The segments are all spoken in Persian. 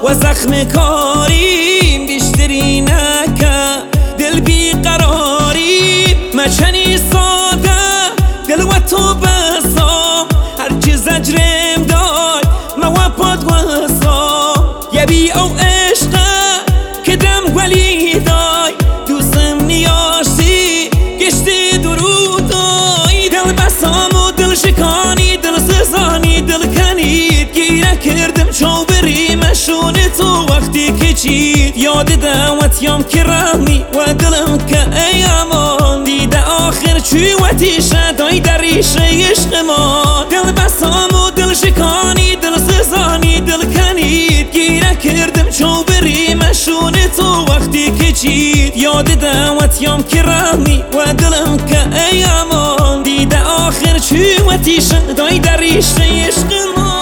و زخم کاریم بیشتری نکه دل بیقراریم مچنی ساده دل و تو بسام هرچی زجرم داد ما پاد وسام یبی او عشقه که دم ولی دای دوستم نیاشتی گشتی درودای دل بسام و دل شکانی دل سزانی دل کنید گیره کردم چو بری مشون تو وقتی که چید یاد دعوتیم که رمی و دلم که ایامان دیده آخر چی وقتی شدای در ریشه عشق ما دل بسام و دل شکانی دل سزانی دل کنید گیره کردم چو بری مشون تو وقتی که چید یاد دعوتیم که رمی و دلم که ایامان دیده آخر چی وقتی شدای در ریشه عشق ما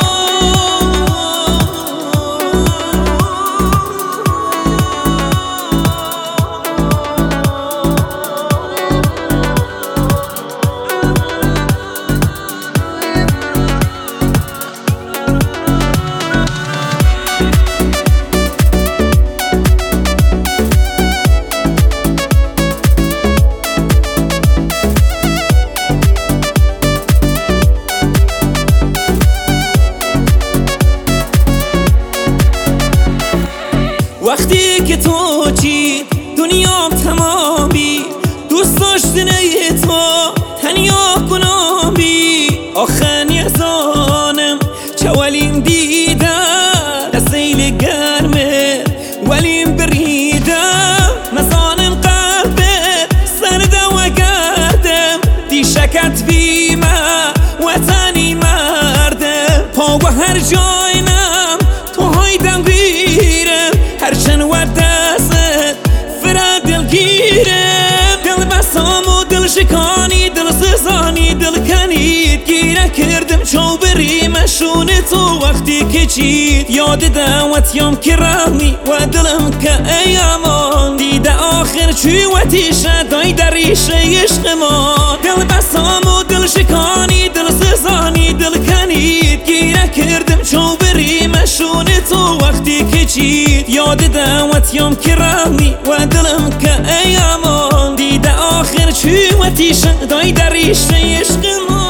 وقتی که تو چی دنیام تمامی دوست داشتن تو تنیا کنامی آخر نیزانم چه ولیم دیده دستیل گرمه ولیم بریده مزانم قلبه سرده و گردم دی شکت بیمه وطنی مردم پا و هر جاینم تو هایدم بیرم هرچن و دست فرا دل گیرم دل بسام و دل شکانی دل سزانی دل کنید گیره کردم چو بری مشون تو وقتی که چید یاد دعوتیم که رمی و دلم که ایامان دیده آخر چی وقتی شدای در ریشه عشق ما دل بسام و دل شکانی دل سزانی دل کنید گیره کردم چو بری مشون تو وقتی که چید یاد دعوتیم که رمی و دلم که ایامان دیده آخر چی وقتی شدای در ریشه عشق ما